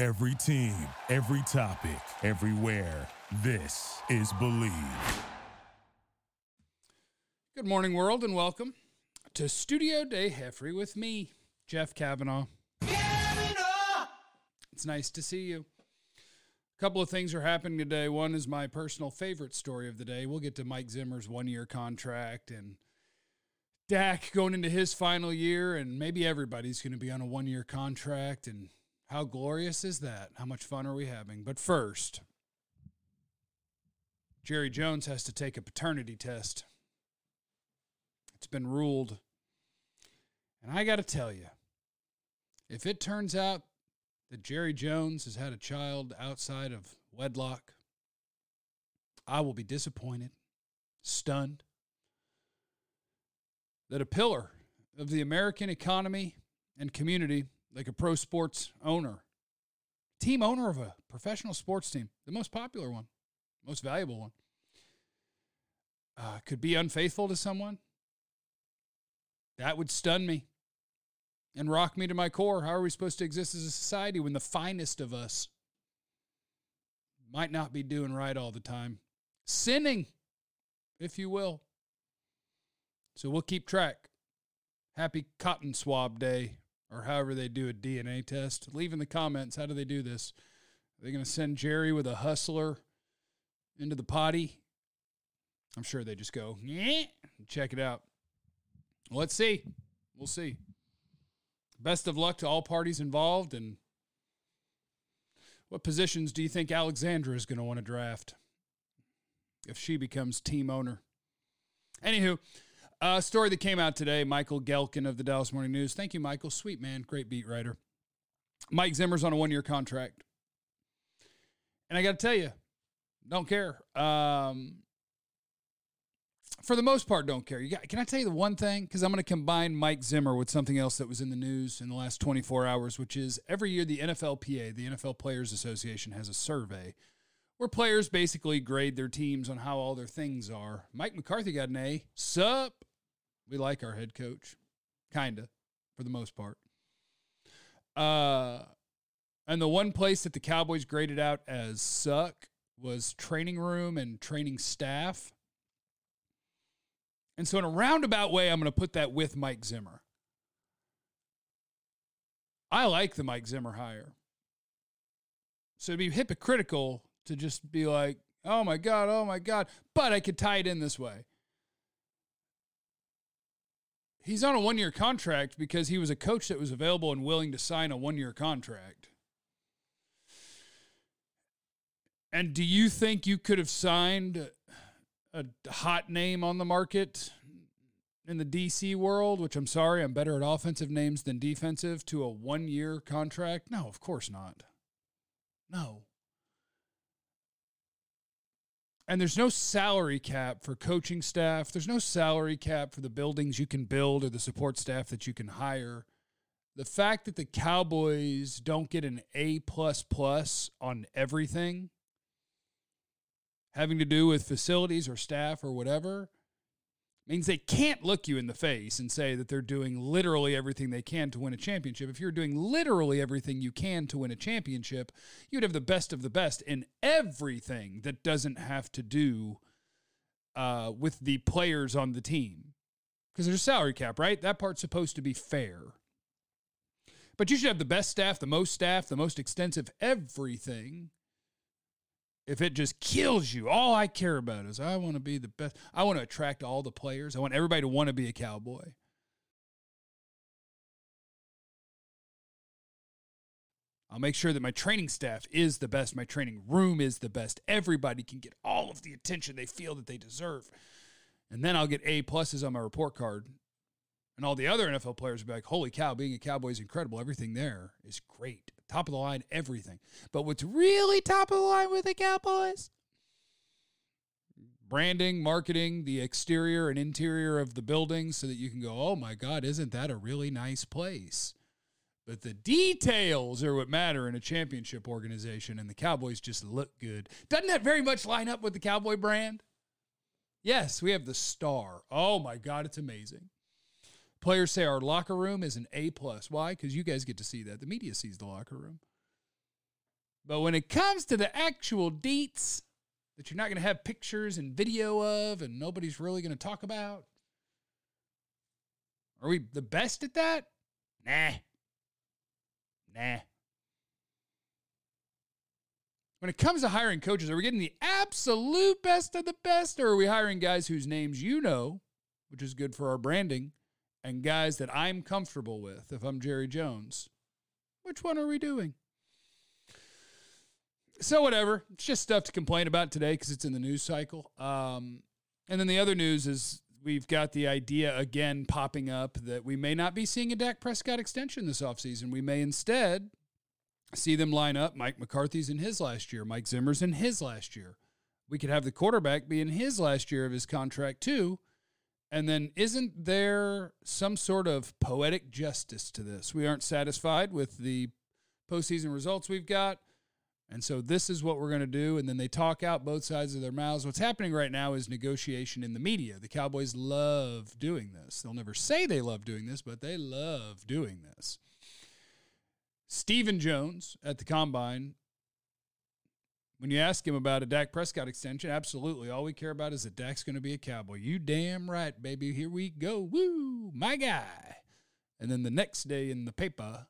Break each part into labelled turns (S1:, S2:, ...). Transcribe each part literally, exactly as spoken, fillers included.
S1: Every team, every topic, everywhere. This is Believe.
S2: Good morning, world, and welcome to Studio Day Heffrey with me, Jeff Kavanaugh. Kavanaugh! It's nice to see you. A couple of things are happening today. One is my personal favorite story of the day. We'll get to Mike Zimmer's one-year contract and Dak going into his final year, and maybe everybody's going to be on a one-year contract, and how glorious is that? How much fun are we having? But first, Jerry Jones has to take a paternity test. It's been ruled. And I got to tell you, if it turns out that Jerry Jones has had a child outside of wedlock, I will be disappointed, stunned, that a pillar of the American economy and community, like a pro sports owner, team owner of a professional sports team, the most popular one, most valuable one, uh, could be unfaithful to someone. That would stun me and rock me to my core. How are we supposed to exist as a society when the finest of us might not be doing right all the time? Sinning, if you will. So we'll keep track. Happy Cotton Swab Day, or however they do a D N A test. Leave in the comments, how do they do this? Are they going to send Jerry with a hustler into the potty? I'm sure they just go, yeah, check it out. Let's see. We'll see. Best of luck to all parties involved. And what positions do you think Alexandra is going to want to draft if she becomes team owner? Anywho, a story that came out today, Michael Gelkin of the Dallas Morning News. Thank you, Michael. Sweet man. Great beat writer. Mike Zimmer's on a one-year contract. And I got to tell you, don't care. Um, for the most part, don't care. You got, can I tell you the one thing? Because I'm going to combine Mike Zimmer with something else that was in the news in the last twenty-four hours, which is every year the N F L P A, the N F L Players Association, has a survey where players basically grade their teams on how all their things are. Mike McCarthy got an A. Sup? We like our head coach. Kinda, for the most part. Uh, and the one place that the Cowboys graded out as suck was training room and training staff. And so in a roundabout way, I'm going to put that with Mike Zimmer. I like the Mike Zimmer hire. So it'd be hypocritical to just be like, oh my God, oh my God. But I could tie it in this way. He's on a one-year contract because he was a coach that was available and willing to sign a one-year contract. And do you think you could have signed a hot name on the market in the D C world, which I'm sorry, I'm better at offensive names than defensive, to a one-year contract? No, of course not. No. And there's no salary cap for coaching staff. There's no salary cap for the buildings you can build or the support staff that you can hire. The fact that the Cowboys don't get an A plus plus on everything having to do with facilities or staff or whatever means they can't look you in the face and say that they're doing literally everything they can to win a championship. If you're doing literally everything you can to win a championship, you'd have the best of the best in everything that doesn't have to do uh, with the players on the team. Because there's a salary cap, right? That part's supposed to be fair. But you should have the best staff, the most staff, the most extensive everything. If it just kills you, all I care about is I want to be the best. I want to attract all the players. I want everybody to want to be a Cowboy. I'll make sure that my training staff is the best. My training room is the best. Everybody can get all of the attention they feel that they deserve. And then I'll get A pluses on my report card. And all the other N F L players will be like, holy cow, being a Cowboy is incredible. Everything there is great. Top of the line, everything. But what's really top of the line with the Cowboys? Branding, marketing, the exterior and interior of the building so that you can go, oh my God, isn't that a really nice place? But the details are what matter in a championship organization, and the Cowboys just look good. Doesn't that very much line up with the Cowboy brand? Yes, we have the star. Oh my God, it's amazing. Players say our locker room is an A plus. Why? Because you guys get to see that. The media sees the locker room. But when it comes to the actual deets that you're not going to have pictures and video of and nobody's really going to talk about, are we the best at that? Nah. Nah. When it comes to hiring coaches, are we getting the absolute best of the best, or are we hiring guys whose names you know, which is good for our branding, and guys that I'm comfortable with if I'm Jerry Jones? Which one are we doing? So whatever. It's just stuff to complain about today because it's in the news cycle. Um, and then the other news is we've got the idea again popping up that we may not be seeing a Dak Prescott extension this offseason. We may instead see them line up. Mike McCarthy's in his last year. Mike Zimmer's in his last year. We could have the quarterback be in his last year of his contract too. And then isn't there some sort of poetic justice to this? We aren't satisfied with the postseason results we've got. And so this is what we're going to do. And then they talk out both sides of their mouths. What's happening right now is negotiation in the media. The Cowboys love doing this. They'll never say they love doing this, but they love doing this. Stephen Jones at the Combine, when you ask him about a Dak Prescott extension, absolutely. All we care about is that Dak's going to be a Cowboy. You damn right, baby. Here we go. Woo, my guy. And then the next day in the paper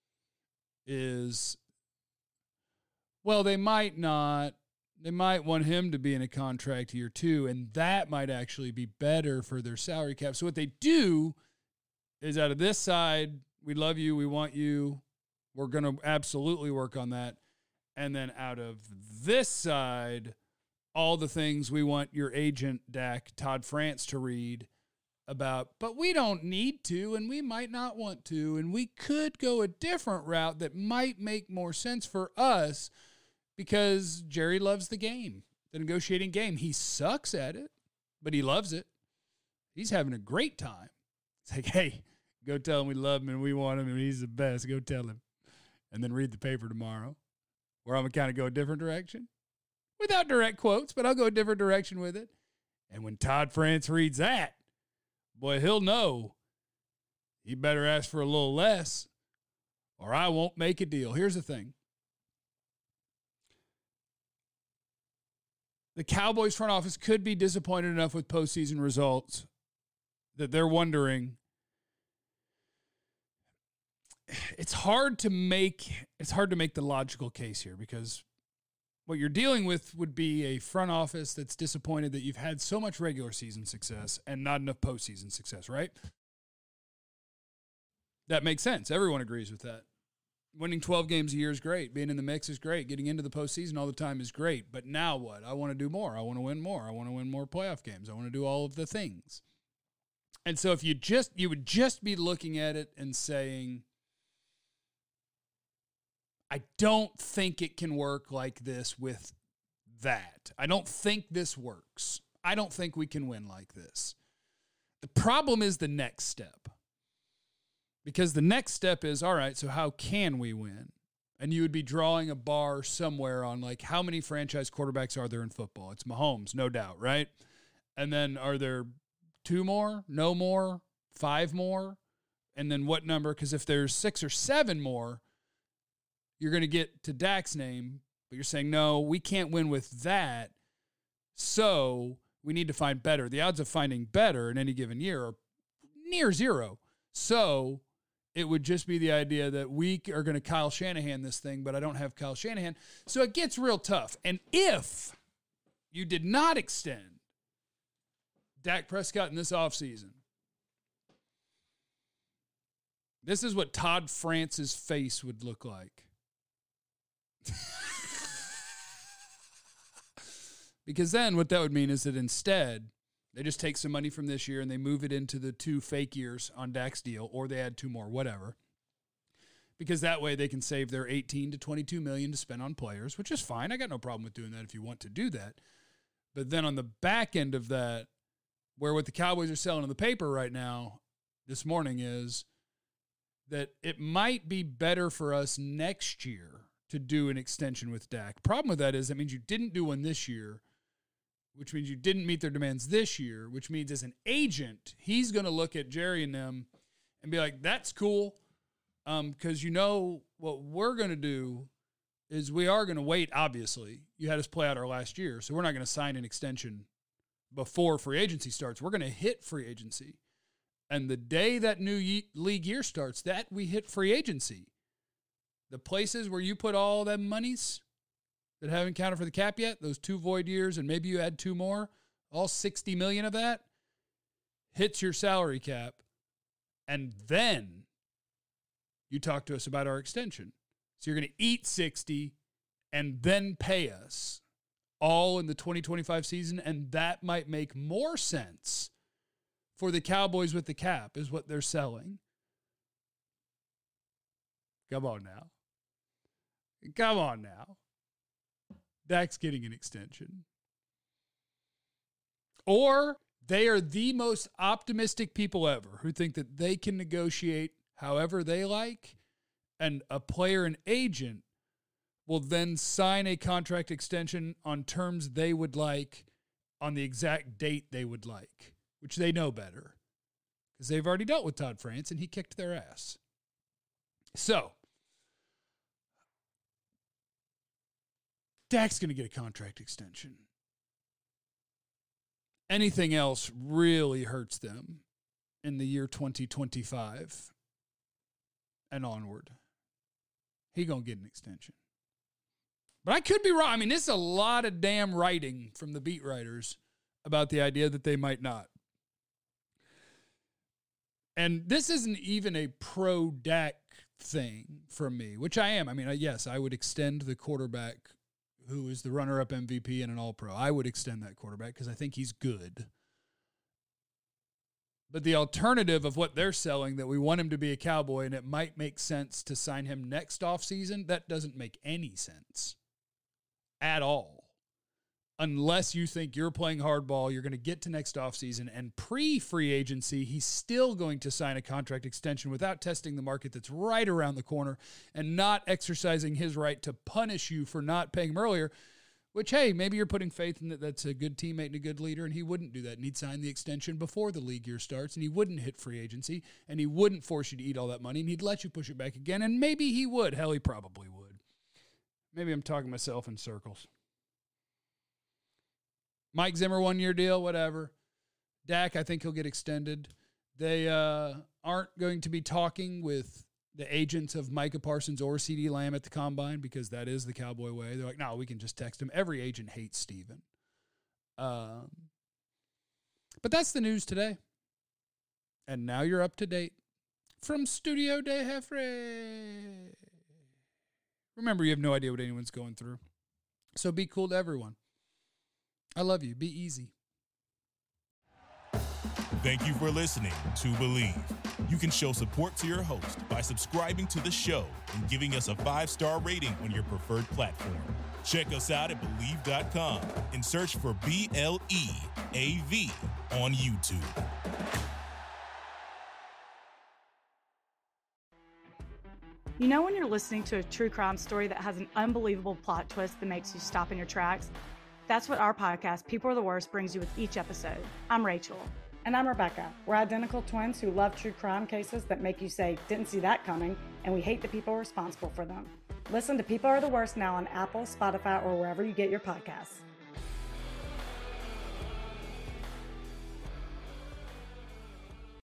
S2: is, well, they might not. They might want him to be in a contract year two, and that might actually be better for their salary cap. So what they do is out of this side, we love you, we want you, we're going to absolutely work on that. And then out of this side, all the things we want your agent, Dak, Todd France, to read about, but we don't need to, and we might not want to, and we could go a different route that might make more sense for us because Jerry loves the game, the negotiating game. He sucks at it, but he loves it. He's having a great time. It's like, hey, go tell him we love him and we want him and he's the best. Go tell him. And then read the paper tomorrow, where I'm going to kind of go a different direction. Without direct quotes, but I'll go a different direction with it. And when Todd France reads that, boy, he'll know he better ask for a little less or I won't make a deal. Here's the thing. The Cowboys front office could be disappointed enough with postseason results that they're wondering. It's hard to make it's hard to make the logical case here because what you're dealing with would be a front office that's disappointed that you've had so much regular season success and not enough postseason success, right? That makes sense. Everyone agrees with that. Winning twelve games a year is great. Being in the mix is great. Getting into the postseason all the time is great. But now what? I want to do more. I want to win more. I want to win more playoff games. I want to do all of the things. And so if you just you would just be looking at it and saying, I don't think it can work like this with that. I don't think this works. I don't think we can win like this. The problem is the next step. Because the next step is, all right, so how can we win? And you would be drawing a bar somewhere on, like, how many franchise quarterbacks are there in football? It's Mahomes, no doubt, right? And then are there two more, no more, five more? And then what number? Because if there's six or seven more, you're going to get to Dak's name, but you're saying, no, we can't win with that, so we need to find better. The odds of finding better in any given year are near zero. So it would just be the idea that we are going to Kyle Shanahan this thing, but I don't have Kyle Shanahan. So it gets real tough. And if you did not extend Dak Prescott in this offseason, this is what Todd France's face would look like. Because then what that would mean is that instead they just take some money from this year and they move it into the two fake years on Dak's deal, or they add two more, whatever. Because that way they can save their eighteen to twenty-two million to spend on players, which is fine. I got no problem with doing that if you want to do that. But then on the back end of that, where what the Cowboys are selling in the paper right now this morning is that it might be better for us next year to do an extension with Dak. Problem with that is that means you didn't do one this year, which means you didn't meet their demands this year, which means as an agent, he's going to look at Jerry and them and be like, that's cool, um, because you know what we're going to do is we are going to wait, obviously. You had us play out our last year, so we're not going to sign an extension before free agency starts. We're going to hit free agency. And the day that new ye- league year starts, that we hit free agency. The places where you put all them monies that haven't counted for the cap yet, those two void years, and maybe you add two more, all sixty million of that hits your salary cap. And then you talk to us about our extension. So you're going to eat sixty and then pay us all in the twenty twenty-five season, and that might make more sense for the Cowboys with the cap, is what they're selling. Come on now. Come on now. Dak's getting an extension. Or they are the most optimistic people ever who think that they can negotiate however they like, and a player and agent will then sign a contract extension on terms they would like on the exact date they would like, which they know better because they've already dealt with Todd France and he kicked their ass. So, Dak's going to get a contract extension. Anything else really hurts them in the year twenty twenty-five and onward. He going to get an extension. But I could be wrong. I mean, this is a lot of damn writing from the beat writers about the idea that they might not. And this isn't even a pro-Dak thing from me, which I am. I mean, yes, I would extend the quarterback who is the runner-up M V P and an all-pro. I would extend that quarterback because I think he's good. But the alternative of what they're selling, that we want him to be a Cowboy and it might make sense to sign him next offseason, that doesn't make any sense at all. Unless you think you're playing hardball, you're going to get to next offseason, and pre-free agency, he's still going to sign a contract extension without testing the market that's right around the corner and not exercising his right to punish you for not paying him earlier, which, hey, maybe you're putting faith in that that's a good teammate and a good leader, and he wouldn't do that, and he'd sign the extension before the league year starts, and he wouldn't hit free agency, and he wouldn't force you to eat all that money, and he'd let you push it back again, and maybe he would. Hell, he probably would. Maybe I'm talking myself in circles. Mike Zimmer, one-year deal, whatever. Dak, I think he'll get extended. They uh, aren't going to be talking with the agents of Micah Parsons or CeeDee Lamb at the Combine because that is the Cowboy way. They're like, no, we can just text him. Every agent hates Steven. Um, but that's the news today. And now you're up to date. From Studio de Jeffrey. Remember, you have no idea what anyone's going through. So be cool to everyone. I love you. Be easy.
S1: Thank you for listening to Believe. You can show support to your host by subscribing to the show and giving us a five-star rating on your preferred platform. Check us out at Believe dot com and search for B L E A V on YouTube.
S3: You know when you're listening to a true crime story that has an unbelievable plot twist that makes you stop in your tracks? That's what our podcast, People Are the Worst, brings you with each episode. I'm Rachel.
S4: And I'm Rebecca. We're identical twins who love true crime cases that make you say, didn't see that coming, and we hate the people responsible for them. Listen to People Are the Worst now on Apple, Spotify, or wherever you get your podcasts.